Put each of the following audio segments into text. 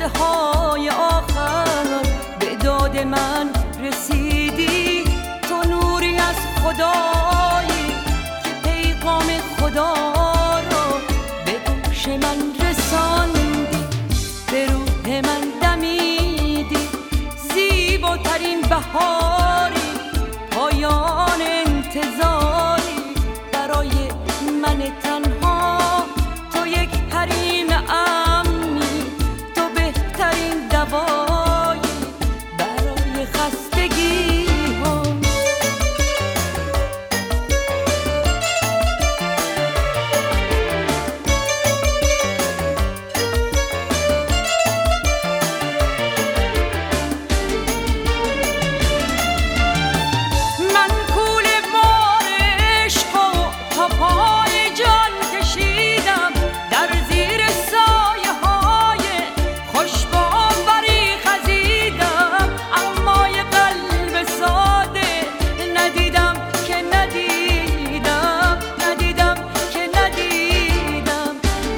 لحظه های آخر به داد من رسیدی. تو نوری از خدایی که پیغام خدا رو به گوش من رساندی، به روح من دمیدی. زیباترین بهاری، پایان انتظاری برای من تنها. تو یک حریم امنی، تو بهترین دوایی برای خستگی ها. من کول بار عشق و تا پای جان کشیدم، در زیر سایه های خوشباوری خزیدم. اما یه قلب ساده ندیدم که ندیدم، ندیدم که ندیدم.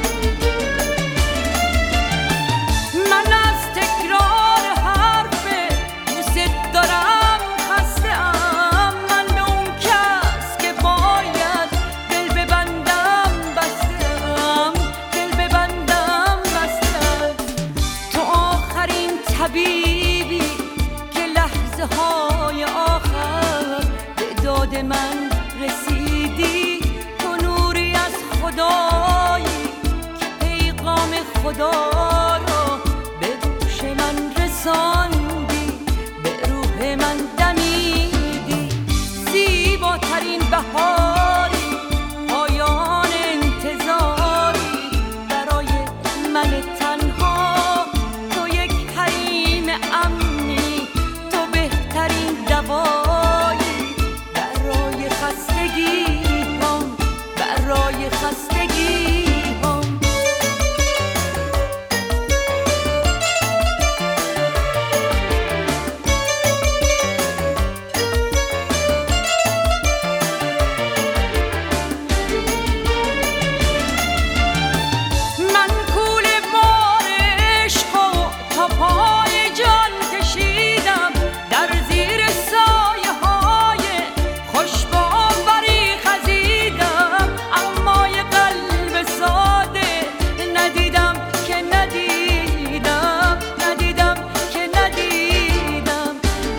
من از تکرار حرف دوست دارم خسته ام. من به اون کس که باید دل ببندم بسته ام، دل ببندم بسته ام. تو آخرین طبیبی که لحظه های آخر به داد من رسیدی. تو نوری از خدایی که پیغام خدا رو به گوش من رساندی، به روح من دمیدی. زیباترین بهاری، پایان انتظاری برای من تنها. تو یک حریم امنی، تو بهترین دوایی برای خستگی هم، برای خستگی هم. من کول بار عشق و تا پای جان کشیدم، در زیر سایه های خوشباوری خزیدم. اما یه قلب ساده ندیدم که ندیدم، ندیدم که ندیدم.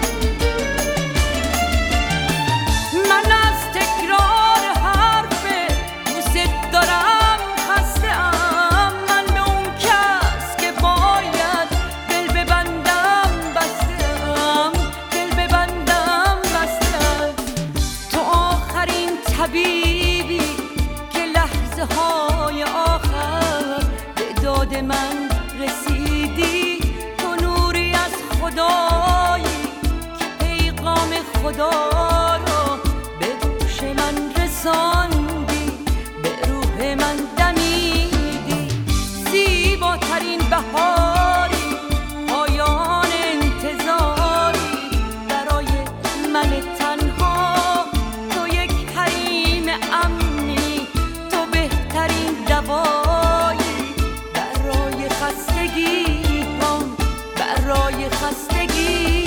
من از تکرار حرف دوست دارم خسته ام. من به اون کس که باید دل ببندم بسته ام، دل ببندم بسته ام. تو آخرین طبیبی که لحظه های آخر به داد من رسیدی. تو نوری از خدایی که پیغام خدا رو به گوش من رساندی، به روح من دمیدی. زیباترین بهاری، پایان انتظاری برای من تنها. تو یک حریم امنی، تو بهترین دوایی برای خستگی هم، برای خستگی